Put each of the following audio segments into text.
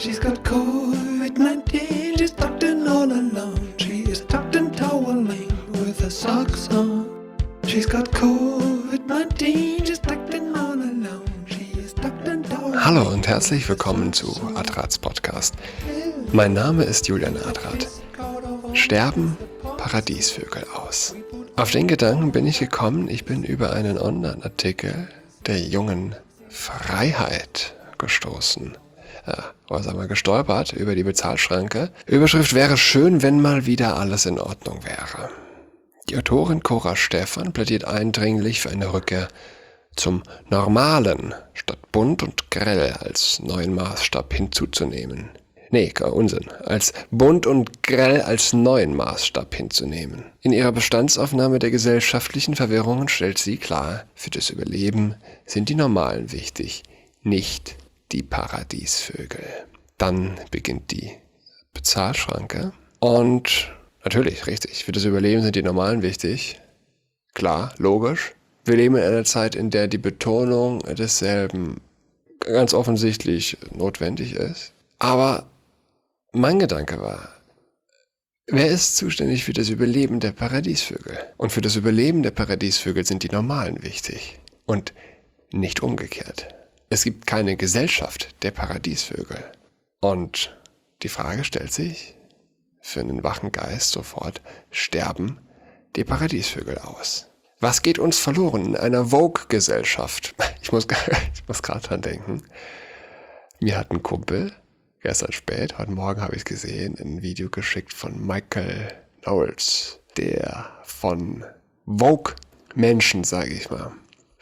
She's got COVID-19, she's tucked in all alone. She is tucked in toweling with her socks on. She's got COVID-19, she's tucked in all alone. She is tucked in toweling. Hallo und herzlich willkommen zu Adrats Podcast. Mein Name ist Julian Adrat. Sterben Paradiesvögel aus? Auf den Gedanken bin ich gekommen, ich bin über einen Online-Artikel der Jungen Freiheit gestoßen. Gestolpert über die Bezahlschranke. Überschrift wäre: schön, wenn mal wieder alles in Ordnung wäre. Die Autorin Cora Stephan plädiert eindringlich für eine Rückkehr zum Normalen, statt bunt und grell als neuen Maßstab hinzuzunehmen. Unsinn. Als bunt und grell als neuen Maßstab hinzunehmen. In ihrer Bestandsaufnahme der gesellschaftlichen Verwirrungen stellt sie klar, für das Überleben sind die Normalen wichtig, nicht die Paradiesvögel. Dann beginnt die Bezahlschranke. Und natürlich, richtig, für das Überleben sind die Normalen wichtig. Klar, logisch. Wir leben in einer Zeit, in der die Betonung desselben ganz offensichtlich notwendig ist. Aber mein Gedanke war, wer ist zuständig für das Überleben der Paradiesvögel? Und für das Überleben der Paradiesvögel sind die Normalen wichtig. Und nicht umgekehrt. Es gibt keine Gesellschaft der Paradiesvögel. Und die Frage stellt sich, für einen wachen Geist sofort, sterben die Paradiesvögel aus? Was geht uns verloren in einer Vogue-Gesellschaft? Ich muss gerade dran denken. Mir hat ein Kumpel gestern spät, heute Morgen habe ich es gesehen, ein Video geschickt von Michael Knowles, der von Vogue-Menschen, sage ich mal,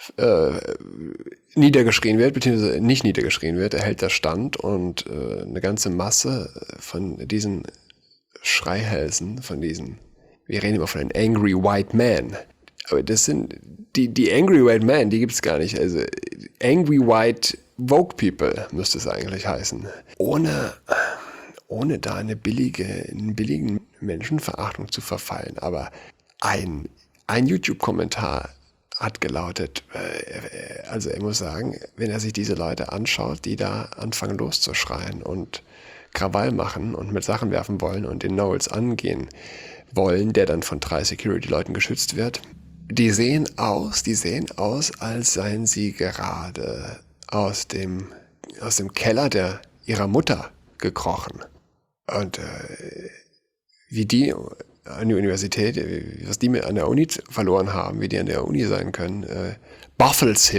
niedergeschrien wird, beziehungsweise nicht niedergeschrien wird. Er hält da Stand und eine ganze Masse von diesen Schreihälsen, wir reden immer von den Angry White Men, aber das sind die Angry White Men, die gibt es gar nicht, also Angry White Vogue People müsste es eigentlich heißen. Ohne da in billigen Menschenverachtung zu verfallen, aber ein YouTube-Kommentar hat gelautet, also er muss sagen, wenn er sich diese Leute anschaut, die da anfangen loszuschreien und Krawall machen und mit Sachen werfen wollen und den Knowles angehen wollen, der dann von 3 Security-Leuten geschützt wird, die sehen aus, als seien sie gerade aus dem Keller ihrer Mutter gekrochen. Und wie die an der Universität, was die an der Uni verloren haben, wie die an der Uni sein können, baffles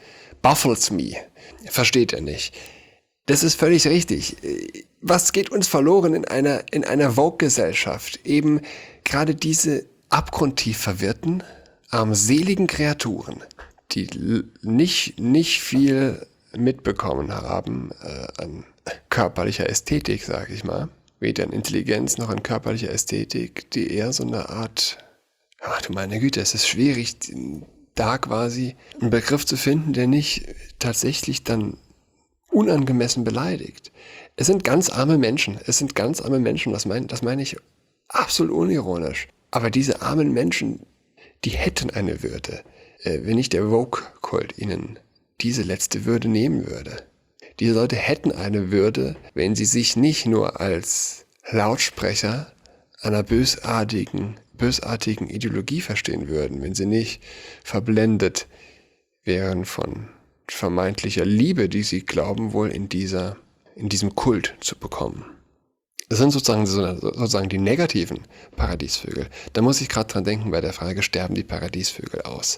me. Versteht er nicht. Das ist völlig richtig. Was geht uns verloren in einer Vogue-Gesellschaft? Eben gerade diese abgrundtief verwirrten, armseligen Kreaturen, die nicht viel mitbekommen haben an körperlicher Ästhetik, sage ich mal. Weder an Intelligenz noch an körperlicher Ästhetik, die eher so eine Art, ach du meine Güte, es ist schwierig, da quasi einen Begriff zu finden, der nicht tatsächlich dann unangemessen beleidigt. Es sind ganz arme Menschen, das meine ich absolut unironisch. Aber diese armen Menschen, die hätten eine Würde, wenn nicht der Vogue-Kult ihnen diese letzte Würde nehmen würde. Diese Leute hätten eine Würde, wenn sie sich nicht nur als Lautsprecher einer bösartigen Ideologie verstehen würden, wenn sie nicht verblendet wären von vermeintlicher Liebe, die sie glauben wohl in diesem Kult zu bekommen. Das sind sozusagen die negativen Paradiesvögel. Da muss ich gerade dran denken bei der Frage, sterben die Paradiesvögel aus?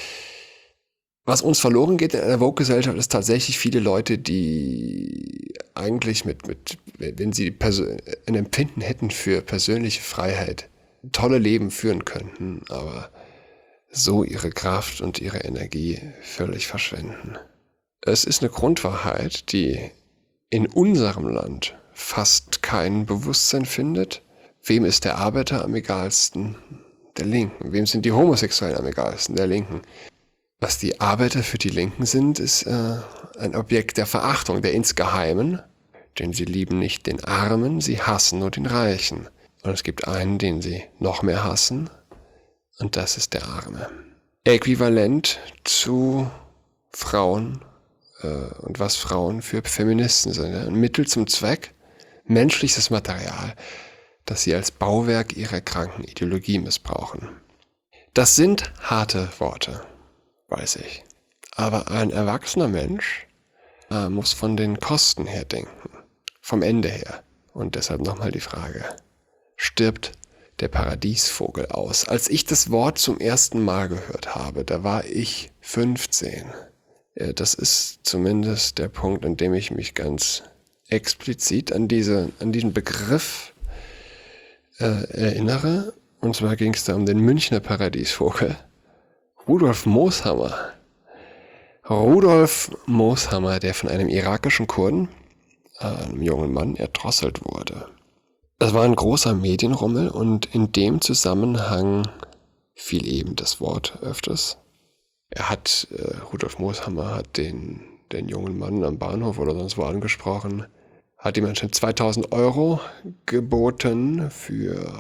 Was uns verloren geht in einer Vogue-Gesellschaft ist tatsächlich viele Leute, die eigentlich wenn sie ein Empfinden hätten für persönliche Freiheit, tolle Leben führen könnten, aber so ihre Kraft und ihre Energie völlig verschwenden. Es ist eine Grundwahrheit, die in unserem Land fast kein Bewusstsein findet. Wem ist der Arbeiter am egalsten? Der Linken. Wem sind die Homosexuellen am egalsten? Der Linken. Was die Arbeiter für die Linken sind, ist ein Objekt der Verachtung, der Insgeheimen, denn sie lieben nicht den Armen, sie hassen nur den Reichen. Und es gibt einen, den sie noch mehr hassen, und das ist der Arme. Äquivalent zu Frauen und was Frauen für Feministen sind. Ja? Ein Mittel zum Zweck, menschliches Material, das sie als Bauwerk ihrer kranken Ideologie missbrauchen. Das sind harte Worte, weiß ich. Aber ein erwachsener Mensch muss von den Kosten her denken, vom Ende her. Und deshalb nochmal die Frage, stirbt der Paradiesvogel aus? Als ich das Wort zum ersten Mal gehört habe, da war ich 15. Das ist zumindest der Punkt, an dem ich mich ganz explizit an diesen Begriff erinnere. Und zwar ging es da um den Münchner Paradiesvogel, Rudolf Mooshammer. Rudolf Mooshammer, der von einem irakischen Kurden, einem jungen Mann, erdrosselt wurde. Das war ein großer Medienrummel und in dem Zusammenhang fiel eben das Wort öfters. Rudolf Mooshammer hat den jungen Mann am Bahnhof oder sonst wo angesprochen, hat ihm anscheinend 2.000 € geboten für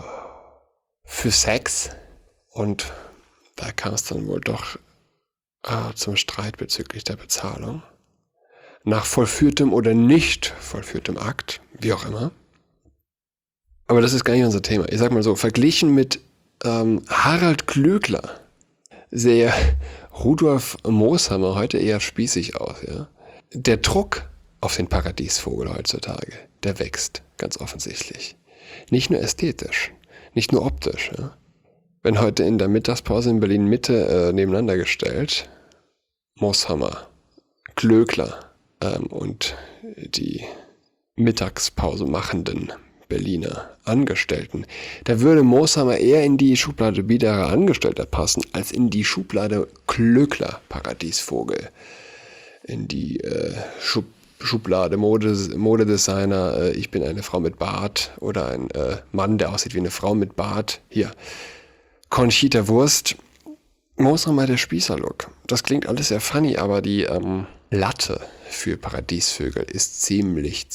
Sex und da kam es dann wohl doch zum Streit bezüglich der Bezahlung. Nach vollführtem oder nicht vollführtem Akt, wie auch immer. Aber das ist gar nicht unser Thema. Ich sag mal so, verglichen mit Harald Klöckler sähe Rudolf Mooshammer heute eher spießig aus. Ja? Der Druck auf den Paradiesvogel heutzutage, der wächst, ganz offensichtlich. Nicht nur ästhetisch, nicht nur optisch. Ja? Wenn heute in der Mittagspause in Berlin-Mitte nebeneinander gestellt, Mooshammer, Klöckler und die Mittagspause machenden Berliner Angestellten, da würde Mooshammer eher in die Schublade biederer Angestellter passen, als in die Schublade Klöckler Paradiesvogel. In die Schublade Modedesigner, ich bin eine Frau mit Bart oder ein Mann, der aussieht wie eine Frau mit Bart. Hier, Conchita Wurst. Mooshammer der Spießerlook. Das klingt alles sehr funny, aber die Latte für Paradiesvögel ist ziemlich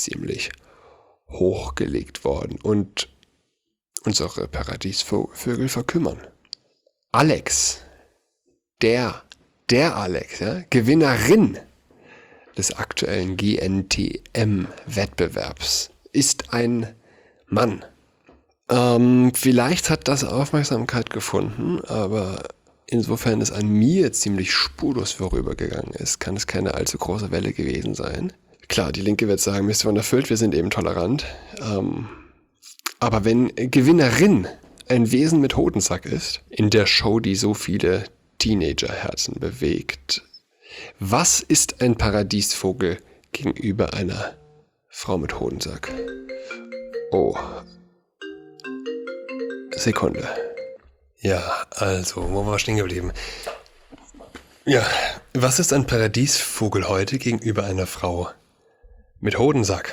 hochgelegt worden und unsere Paradiesvögel verkümmern. Alex, der Alex, ja, Gewinnerin des aktuellen GNTM-Wettbewerbs, ist ein Mann. Vielleicht hat das Aufmerksamkeit gefunden, aber insofern es an mir ziemlich spurlos vorübergegangen ist, kann es keine allzu große Welle gewesen sein. Klar, die Linke wird sagen, Mission erfüllt, wir sind eben tolerant. Aber wenn Gewinnerin ein Wesen mit Hodensack ist, in der Show, die so viele Teenagerherzen bewegt, was ist ein Paradiesvogel gegenüber einer Frau mit Hodensack? Oh. Sekunde. Ja, also, wo war wir stehen geblieben? Ja, was ist ein Paradiesvogel heute gegenüber einer Frau mit Hodensack?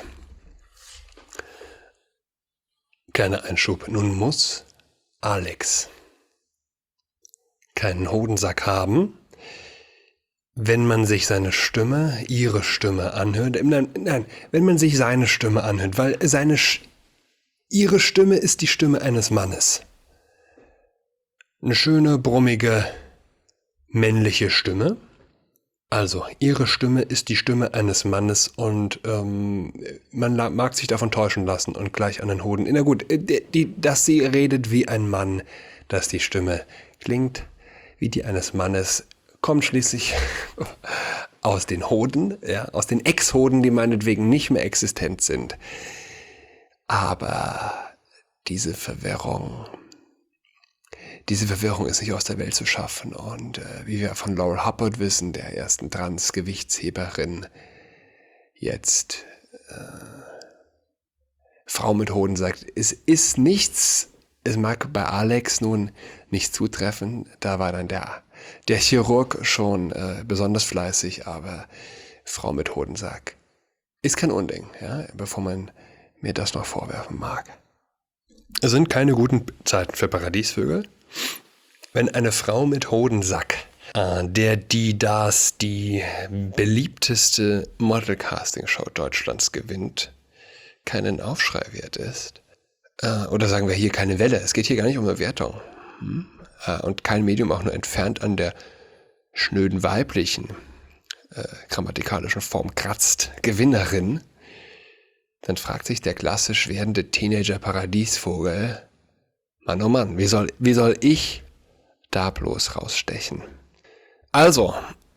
Kleiner Einschub. Nun muss Alex keinen Hodensack haben, wenn man sich ihre Stimme anhört. Nein, wenn man sich seine Stimme anhört, weil ihre Stimme ist die Stimme eines Mannes. Eine schöne, brummige, männliche Stimme. Also, ihre Stimme ist die Stimme eines Mannes und man mag sich davon täuschen lassen und gleich an den Hoden. Na gut, dass sie redet wie ein Mann, dass die Stimme klingt wie die eines Mannes, kommt schließlich aus den Hoden, ja, aus den Ex-Hoden, die meinetwegen nicht mehr existent sind. Aber diese Verwirrung ist nicht aus der Welt zu schaffen. Und wie wir von Laurel Hubbard wissen, der ersten Trans-Gewichtsheberin, jetzt Frau mit Hodensack, es ist nichts, es mag bei Alex nun nicht zutreffen, da war dann der Chirurg schon besonders fleißig, aber Frau mit Hodensack ist kein Unding, ja, bevor man mir das noch vorwerfen mag. Es sind keine guten Zeiten für Paradiesvögel. Wenn eine Frau mit Hodensack, die beliebteste Model-Casting-Show Deutschlands gewinnt, keinen Aufschrei wert ist, oder sagen wir hier keine Welle, es geht hier gar nicht um eine Wertung, und kein Medium auch nur entfernt an der schnöden weiblichen grammatikalischen Form kratzt, Gewinnerin, dann fragt sich der klassisch werdende Teenager-Paradiesvogel, Mann, oh Mann, wie soll ich da bloß rausstechen? Also,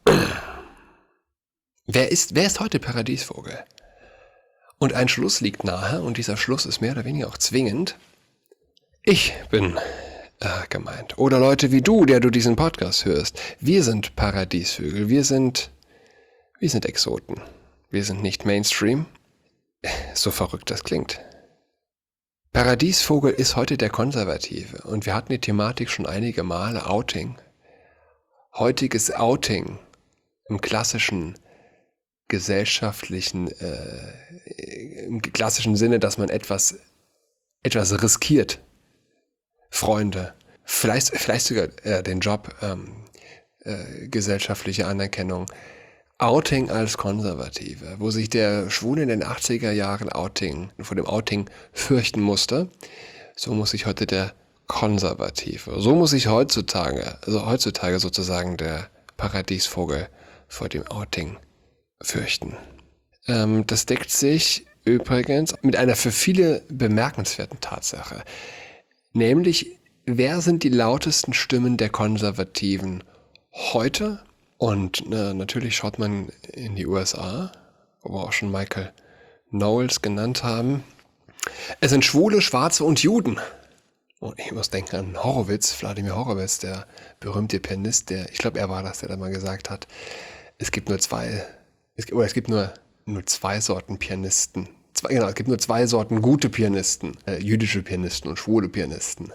wer ist heute Paradiesvogel? Und ein Schluss liegt nahe, und dieser Schluss ist mehr oder weniger auch zwingend. Ich bin gemeint. Oder Leute wie du, der du diesen Podcast hörst. Wir sind Paradiesvögel, wir sind Exoten. Wir sind nicht Mainstream, so verrückt das klingt. Paradiesvogel ist heute der Konservative, und wir hatten die Thematik schon einige Male, Outing. Heutiges Outing im klassischen gesellschaftlichen, im klassischen Sinne, dass man etwas riskiert. Freunde, vielleicht sogar den Job, gesellschaftliche Anerkennung. Outing als Konservative, wo sich der Schwule in den 80er Jahren vor dem Outing fürchten musste, so muss sich heute der Konservative, so muss sich heutzutage sozusagen der Paradiesvogel vor dem Outing fürchten. Das deckt sich übrigens mit einer für viele bemerkenswerten Tatsache, nämlich, wer sind die lautesten Stimmen der Konservativen heute? Und natürlich schaut man in die USA, wo wir auch schon Michael Knowles genannt haben. Es sind Schwule, Schwarze und Juden. Und ich muss denken an Wladimir Horowitz, der berühmte Pianist, ich glaube, er war das, der da mal gesagt hat, es gibt nur zwei Sorten Pianisten. Es gibt nur zwei Sorten gute Pianisten, jüdische Pianisten und schwule Pianisten.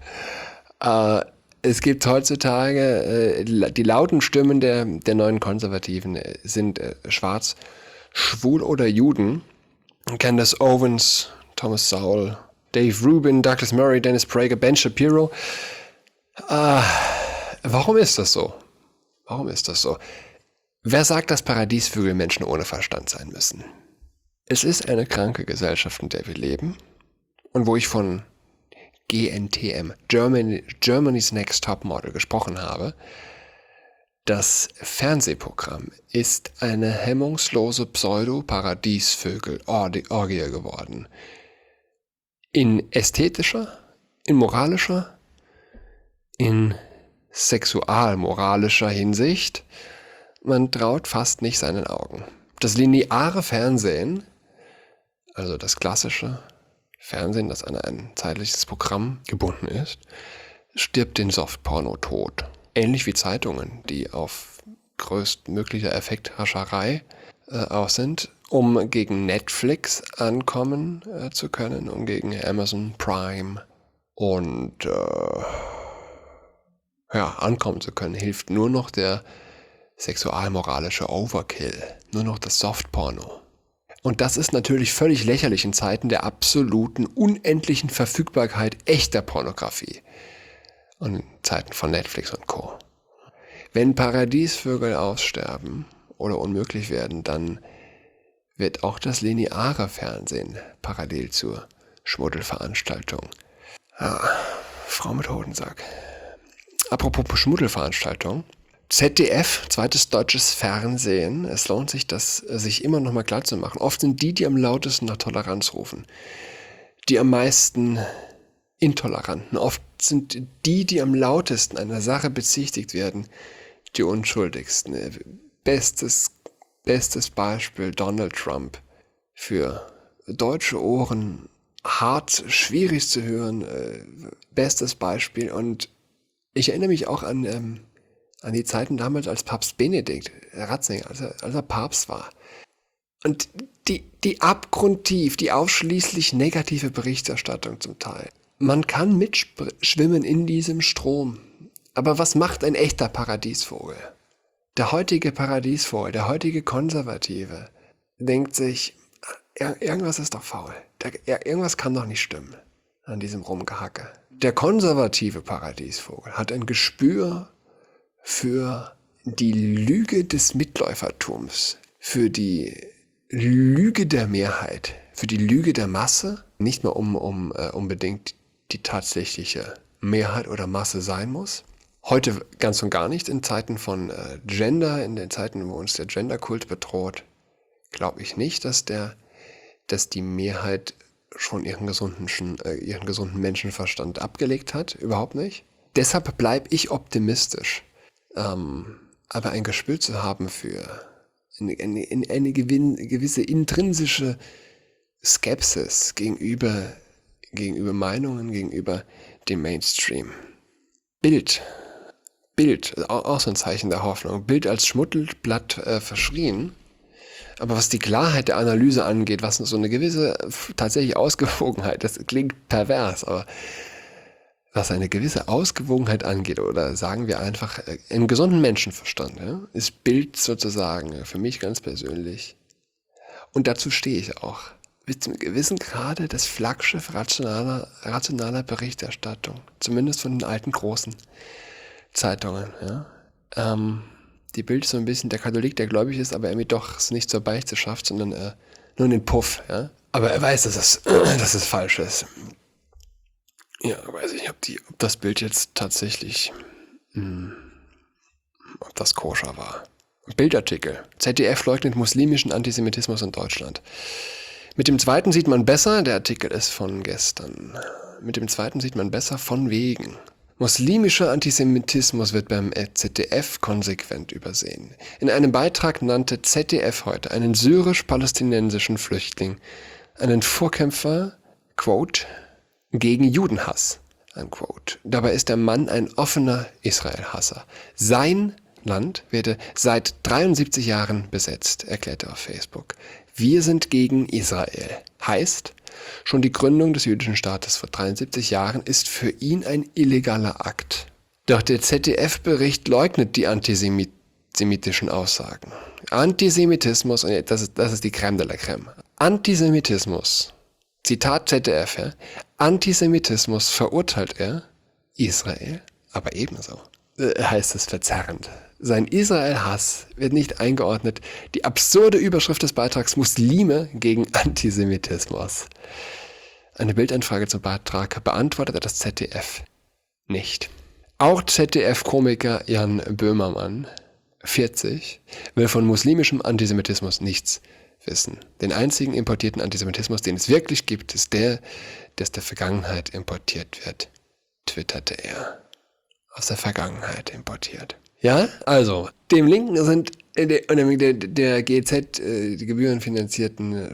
Es gibt heutzutage, die lauten Stimmen der neuen Konservativen sind schwarz, schwul oder Juden. Candace Owens, Thomas Sowell, Dave Rubin, Douglas Murray, Dennis Prager, Ben Shapiro. Warum ist das so? Wer sagt, dass Paradiesvögel Menschen ohne Verstand sein müssen? Es ist eine kranke Gesellschaft, in der wir leben, und wo ich von GNTM, Germany's Next Top Model, gesprochen habe. Das Fernsehprogramm ist eine hemmungslose Pseudo-Paradiesvögel-Orgie geworden. In ästhetischer, in moralischer, in sexualmoralischer Hinsicht, man traut fast nicht seinen Augen. Das lineare Fernsehen, also das klassische Fernsehen, das an ein zeitliches Programm gebunden ist, stirbt den Softporno tot. Ähnlich wie Zeitungen, die auf größtmöglicher Effekthascherei aus sind, um gegen Netflix ankommen zu können, um gegen Amazon Prime und ankommen zu können, hilft nur noch der sexualmoralische Overkill, nur noch das Softporno. Und das ist natürlich völlig lächerlich in Zeiten der absoluten, unendlichen Verfügbarkeit echter Pornografie und in Zeiten von Netflix und Co. Wenn Paradiesvögel aussterben oder unmöglich werden, dann wird auch das lineare Fernsehen parallel zur Schmuddelveranstaltung. Frau mit Hodensack. Apropos Schmuddelveranstaltung. ZDF, zweites deutsches Fernsehen, es lohnt sich, das sich immer noch mal klar zu machen. Oft sind die am lautesten nach Toleranz rufen, die am meisten Intoleranten. Oft sind die am lautesten einer Sache bezichtigt werden, die Unschuldigsten. Bestes Beispiel Donald Trump. Für deutsche Ohren hart, schwierig zu hören. Bestes Beispiel. Und ich erinnere mich auch an die Zeiten damals als Papst Benedikt Ratzinger, als er Papst war. Und die abgrundtief, die ausschließlich negative Berichterstattung zum Teil. Man kann mitschwimmen in diesem Strom. Aber was macht ein echter Paradiesvogel? Der heutige Paradiesvogel, der heutige Konservative, denkt sich, irgendwas ist doch faul. Irgendwas kann doch nicht stimmen an diesem Rumgehacke. Der konservative Paradiesvogel hat ein Gespür für die Lüge des Mitläufertums, für die Lüge der Mehrheit, für die Lüge der Masse, nicht mehr unbedingt die tatsächliche Mehrheit oder Masse sein muss, Heute ganz und gar nicht, in Zeiten von Gender, in den Zeiten, wo uns der Genderkult bedroht, glaube ich nicht, dass die Mehrheit schon ihren gesunden Menschenverstand abgelegt hat. Überhaupt nicht. Deshalb bleibe ich optimistisch. Aber ein Gespür zu haben für eine gewisse intrinsische Skepsis gegenüber Meinungen, gegenüber dem Mainstream. Bild, auch so ein Zeichen der Hoffnung. Bild als Schmuddelblatt verschrien. Aber was die Klarheit der Analyse angeht, was so eine gewisse tatsächlich Ausgewogenheit, das klingt pervers, aber was eine gewisse Ausgewogenheit angeht, oder sagen wir einfach einen gesunden Menschenverstand, ja, ist Bild sozusagen für mich ganz persönlich. Und dazu stehe ich auch. Bis zu einem gewissen Grade das Flaggschiff rationaler Berichterstattung. Zumindest von den alten großen Zeitungen. Ja. Die Bild ist so ein bisschen der Katholik, der gläubig ist, aber irgendwie doch es nicht zur Beichte schafft, sondern nur in den Puff. Ja. Aber er weiß, dass es falsch ist. Ja, weiß ich nicht, ob das Bild jetzt tatsächlich, ob das koscher war. Bildartikel. ZDF leugnet muslimischen Antisemitismus in Deutschland. Mit dem zweiten sieht man besser, der Artikel ist von gestern. Mit dem zweiten sieht man besser von wegen. Muslimischer Antisemitismus wird beim ZDF konsequent übersehen. In einem Beitrag nannte ZDF heute einen syrisch-palästinensischen Flüchtling einen Vorkämpfer, Quote, gegen Judenhass, unquote. Dabei ist der Mann ein offener Israel-Hasser. Sein Land werde seit 73 Jahren besetzt, erklärte er auf Facebook. Wir sind gegen Israel. Heißt, schon die Gründung des jüdischen Staates vor 73 Jahren ist für ihn ein illegaler Akt. Doch der ZDF-Bericht leugnet die antisemitischen Aussagen. Antisemitismus, und das ist die Crème de la Crème. Antisemitismus, Zitat ZDF, ja, Antisemitismus verurteilt er, Israel, aber ebenso, heißt es verzerrend. Sein Israel-Hass wird nicht eingeordnet. Die absurde Überschrift des Beitrags Muslime gegen Antisemitismus. Eine Bildanfrage zum Beitrag beantwortete das ZDF nicht. Auch ZDF-Komiker Jan Böhmermann, 40, will von muslimischem Antisemitismus nichts wissen. Den einzigen importierten Antisemitismus, den es wirklich gibt, ist der aus der Vergangenheit importiert wird, twitterte er. Aus der Vergangenheit importiert. Ja, also, dem Linken sind der GEZ, die gebührenfinanzierten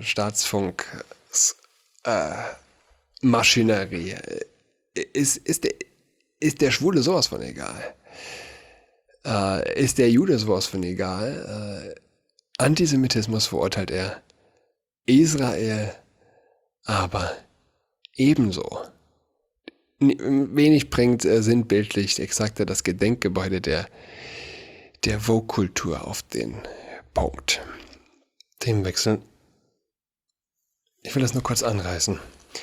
Staatsfunk-Maschinerie, ist der Schwule sowas von egal. Ist der Jude sowas von egal. Antisemitismus verurteilt er. Israel aber ebenso. Wenig bringt sinnbildlich exakt das Gedenkgebäude der Vogue-Kultur auf den Punkt. Themenwechsel. Ich will das nur kurz anreißen.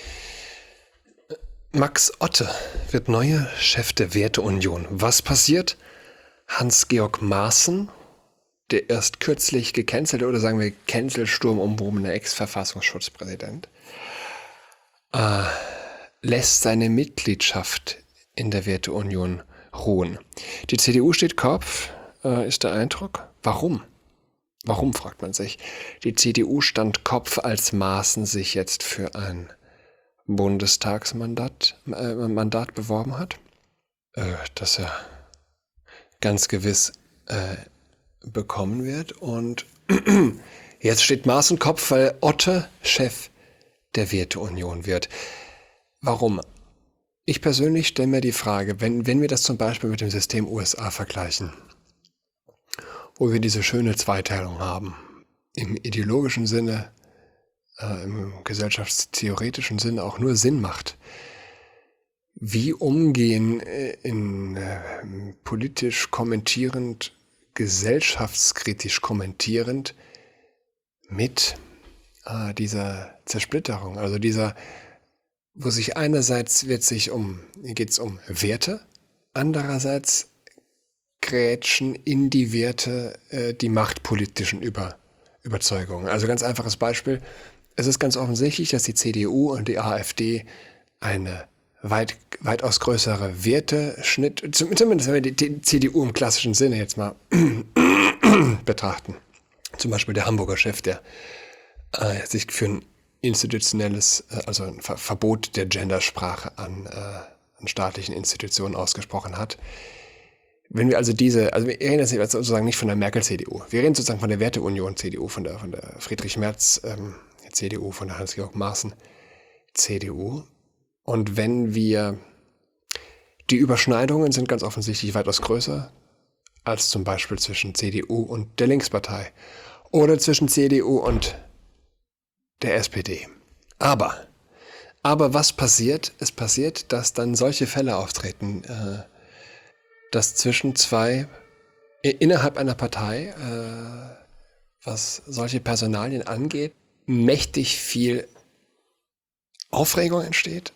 Max Otte wird neuer Chef der Werteunion. Was passiert? Hans-Georg Maaßen, der erst kürzlich gecancelte, oder sagen wir Cancelsturm umwobene Ex-Verfassungsschutzpräsident, lässt seine Mitgliedschaft in der Werteunion ruhen. Die CDU steht Kopf, ist der Eindruck. Warum? Warum, fragt man sich. Die CDU stand Kopf, als Maaßen sich jetzt für ein Bundestagsmandat beworben hat, das er ganz gewiss bekommen wird. Und jetzt steht Maaßen Kopf, weil Otte Chef der Werteunion wird. Warum? Ich persönlich stelle mir die Frage, wenn wir das zum Beispiel mit dem System USA vergleichen, wo wir diese schöne Zweiteilung haben, im ideologischen Sinne, im gesellschaftstheoretischen Sinne auch nur Sinn macht. Wie umgehen in politisch kommentierend, gesellschaftskritisch kommentierend mit dieser Zersplitterung, also dieser, wo sich einerseits geht es um Werte, andererseits grätschen in die Werte die machtpolitischen Überzeugungen. Also ganz einfaches Beispiel. Es ist ganz offensichtlich, dass die CDU und die AfD eine weitaus größere Werteschnitt, zumindest wenn wir die CDU im klassischen Sinne jetzt mal betrachten. Zum Beispiel der Hamburger Chef, der sich für ein institutionelles, also ein Verbot der Gendersprache an staatlichen Institutionen ausgesprochen hat. Wenn wir also wir reden jetzt sozusagen nicht von der Merkel-CDU, wir reden sozusagen von der Werteunion-CDU, von der Friedrich Merz CDU, von der Hans-Georg Maaßen CDU. Und wenn wir, die Überschneidungen sind ganz offensichtlich weitaus größer als zum Beispiel zwischen CDU und der Linkspartei oder zwischen CDU und der SPD. Aber was passiert? Es passiert, dass dann solche Fälle auftreten, dass zwischen innerhalb einer Partei, was solche Personalien angeht, mächtig viel Aufregung entsteht.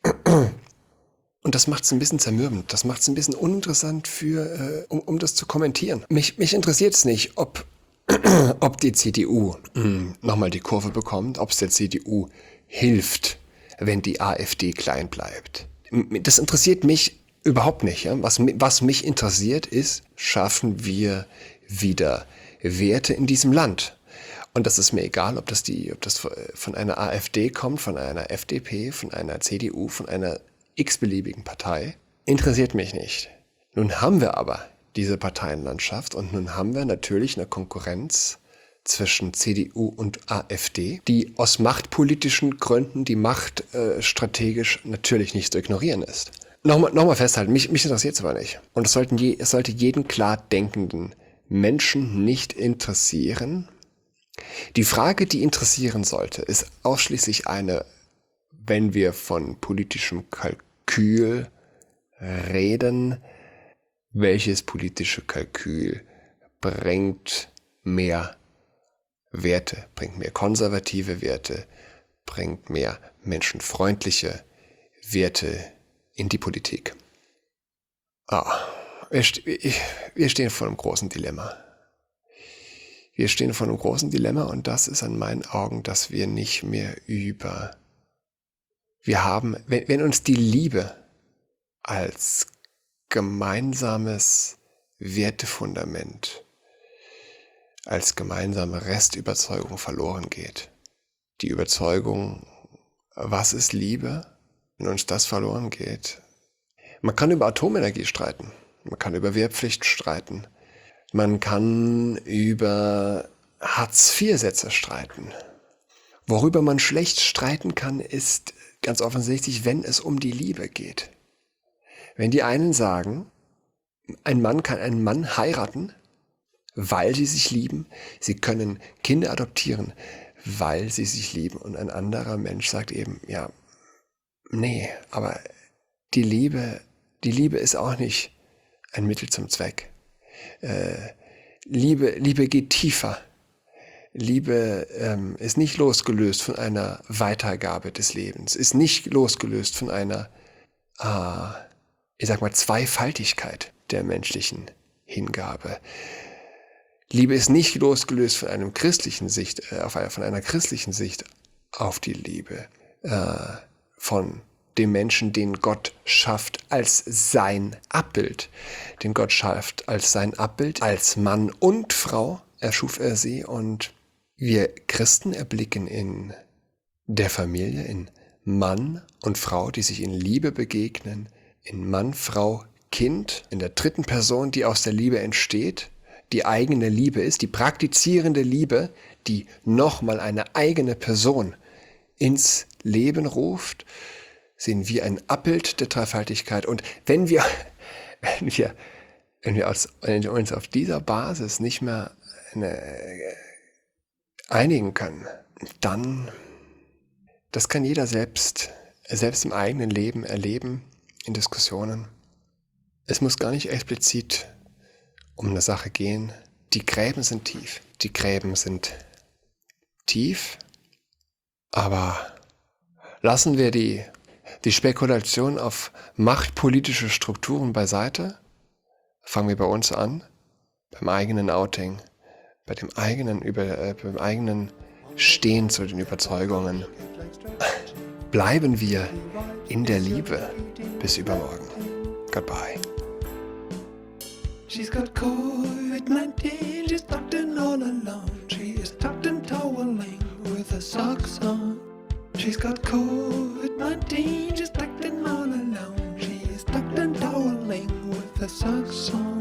Und das macht es ein bisschen zermürbend, das macht es ein bisschen uninteressant um das zu kommentieren. Mich interessiert es nicht, ob die CDU nochmal die Kurve bekommt, ob es der CDU hilft, wenn die AfD klein bleibt. Das interessiert mich überhaupt nicht. Ja? Was mich interessiert ist, schaffen wir wieder Werte in diesem Land. Und das ist mir egal, ob das von einer AfD kommt, von einer FDP, von einer CDU, von einer x-beliebigen Partei. Interessiert mich nicht. Nun haben wir aber diese Parteienlandschaft und nun haben wir natürlich eine Konkurrenz zwischen CDU und AfD, die aus machtpolitischen Gründen die Macht strategisch natürlich nicht zu ignorieren ist. Nochmal festhalten, mich interessiert es aber nicht. Und es sollte jeden klar denkenden Menschen nicht interessieren. Die Frage, die interessieren sollte, ist ausschließlich eine, wenn wir von politischem Kalkül reden, welches politische Kalkül bringt mehr Werte, bringt mehr konservative Werte, bringt mehr menschenfreundliche Werte in die Politik. Wir stehen vor einem großen Dilemma. Wir stehen vor einem großen Dilemma und das ist an meinen Augen, dass wir nicht mehr wenn uns die Liebe als gemeinsames Wertefundament, als gemeinsame Restüberzeugung verloren geht. Die Überzeugung, was ist Liebe? Wenn uns das verloren geht. Man kann über Atomenergie streiten, man kann über Wehrpflicht streiten, man kann über Hartz-IV-Sätze streiten. Worüber man schlecht streiten kann, ist ganz offensichtlich, wenn es um die Liebe geht. Wenn die einen sagen, ein Mann kann einen Mann heiraten, weil sie sich lieben, sie können Kinder adoptieren, weil sie sich lieben, und ein anderer Mensch sagt eben, ja, nee, aber die Liebe ist auch nicht ein Mittel zum Zweck. Liebe geht tiefer. Liebe ist nicht losgelöst von einer Weitergabe des Lebens, ist nicht losgelöst von einer, Zweifaltigkeit der menschlichen Hingabe. Liebe ist nicht losgelöst von einer christlichen Sicht auf die Liebe, von dem Menschen, den Gott schafft als sein Abbild. Den Gott schafft als sein Abbild, als Mann und Frau erschuf er sie, und wir Christen erblicken in der Familie, in Mann und Frau, die sich in Liebe begegnen, in Mann, Frau, Kind, in der dritten Person, die aus der Liebe entsteht, die eigene Liebe ist, die praktizierende Liebe, die nochmal eine eigene Person ins Leben ruft, sehen wir ein Abbild der Dreifaltigkeit. Und wenn wir uns auf dieser Basis nicht mehr einigen können, dann, das kann jeder selbst im eigenen Leben erleben, in Diskussionen. Es muss gar nicht explizit um eine Sache gehen. Die Gräben sind tief. Die Gräben sind tief, aber lassen wir die Spekulation auf machtpolitische Strukturen beiseite. Fangen wir bei uns an, beim eigenen Outing, beim eigenen Stehen zu den Überzeugungen. bleiben wir in der Liebe. Bis übermorgen. Goodbye. She's got COVID-19, she's tucked in all alone. She is tucked and toweling with her socks on. She's got COVID-19, she's tucked in all alone. She is tucked and toweling with her socks on.